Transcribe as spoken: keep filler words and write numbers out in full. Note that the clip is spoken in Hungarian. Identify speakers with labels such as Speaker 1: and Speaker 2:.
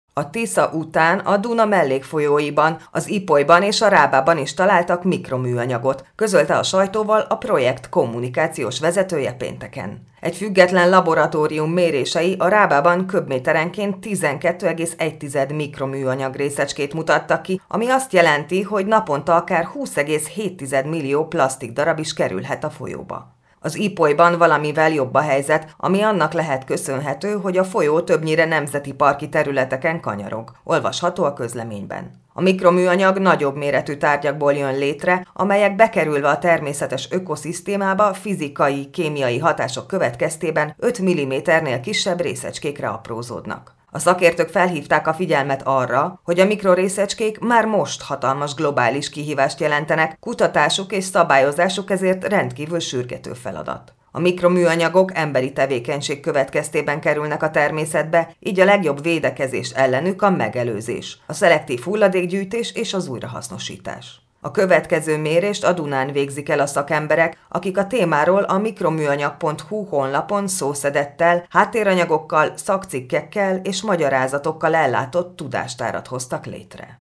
Speaker 1: A Tisza után a Duna mellékfolyóiban, az Ipolyban és a Rábában is találtak mikroműanyagot, közölte a sajtóval a projekt kommunikációs vezetője pénteken. Egy független laboratórium mérései a Rábában köbméterenként tizenkét egész egy mikroműanyag részecskét mutattak ki, ami azt jelenti, hogy naponta akár húsz egész hét millió plastik darab is kerülhet a folyóba. Az Ipolyban valamivel jobb a helyzet, ami annak lehet köszönhető, hogy a folyó többnyire nemzeti parki területeken kanyarog. Olvasható a közleményben. A mikroműanyag nagyobb méretű tárgyakból jön létre, amelyek bekerülve a természetes ökoszisztémába fizikai, kémiai hatások következtében öt milliméternél kisebb részecskékre aprózódnak. A szakértők felhívták a figyelmet arra, hogy a mikrorészecskék már most hatalmas globális kihívást jelentenek, kutatásuk és szabályozásuk ezért rendkívül sürgető feladat. A mikroműanyagok emberi tevékenység következtében kerülnek a természetbe, így a legjobb védekezés ellenük a megelőzés, a szelektív hulladékgyűjtés és az újrahasznosítás. A következő mérést a Dunán végzik el a szakemberek, akik a témáról a mikroműanyag pont hu honlapon szószedettel, háttéranyagokkal, szakcikkekkel és magyarázatokkal ellátott tudástárat hoztak létre.